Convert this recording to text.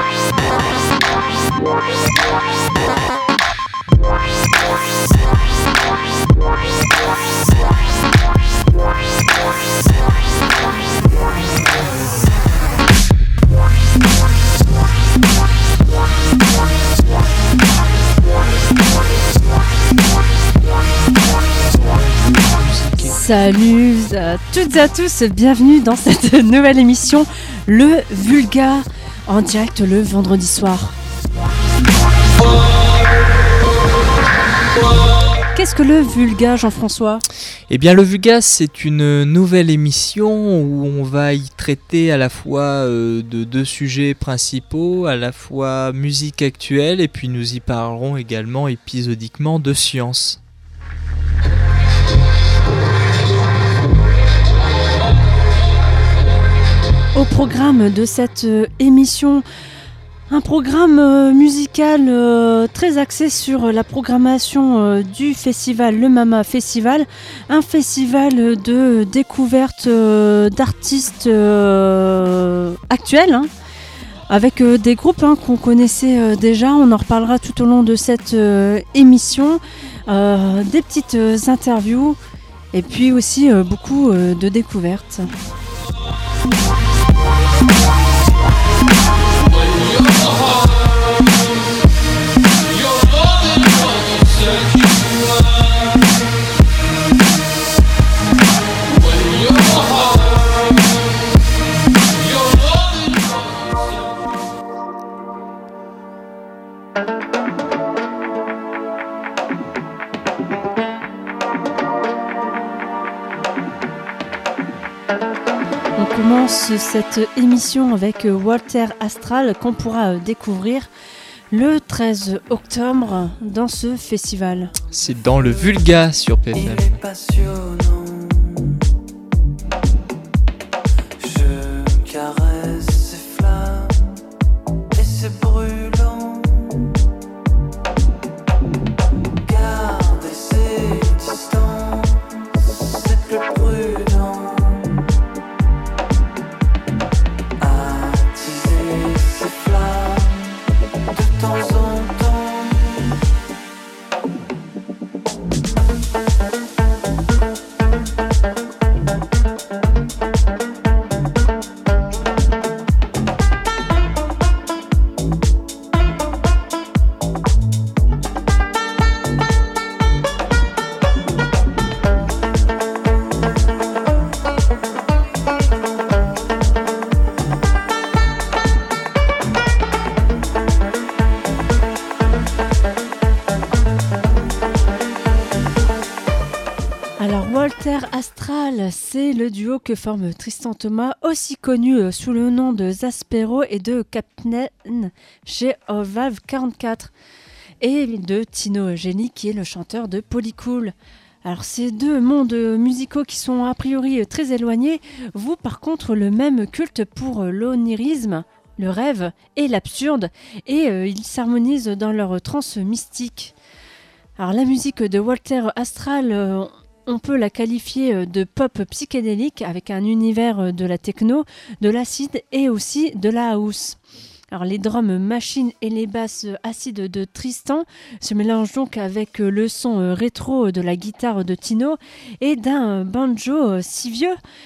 Salut à toutes et à tous, bienvenue dans cette nouvelle émission, le Vulga, en direct le vendredi soir. Qu'est-ce que le Vulga, Jean-François ? Eh bien, le Vulga, c'est une nouvelle émission où on va y traiter à la fois de deux sujets principaux, à la fois musique actuelle, et puis nous y parlerons également épisodiquement de science. Au programme de cette émission, un programme musical très axé sur la programmation du festival, le Mama Festival, un festival de découverte d'artistes actuels, avec des groupes qu'on connaissait déjà. On en reparlera tout au long de cette émission, des petites interviews et puis aussi beaucoup de découvertes. On commence cette émission avec Walter Astral qu'on pourra découvrir le 13 octobre dans ce festival. C'est dans le Vulga sur PFM. Il est passionnant. Je caresse ses flammes et c'est brûlant. Garder ses distances, c'est plus prudent. Attiser ses flammes de temps en temps. Walter Astral, c'est le duo que forme Tristan Thomas, aussi connu sous le nom de Zaspero et de Captain chez Valve 44, et de Tino Eugénie qui est le chanteur de Polycool. Alors ces deux mondes musicaux qui sont a priori très éloignés vouent par contre le même culte pour l'onirisme, le rêve et l'absurde, et ils s'harmonisent dans leur transe mystique. Alors la musique de Walter Astral, on peut la qualifier de pop psychédélique avec un univers de la techno, de l'acide et aussi de la house. Alors les drums machines et les basses acides de Tristan se mélangent donc avec le son rétro de la guitare de Tino et d'un banjo si vieux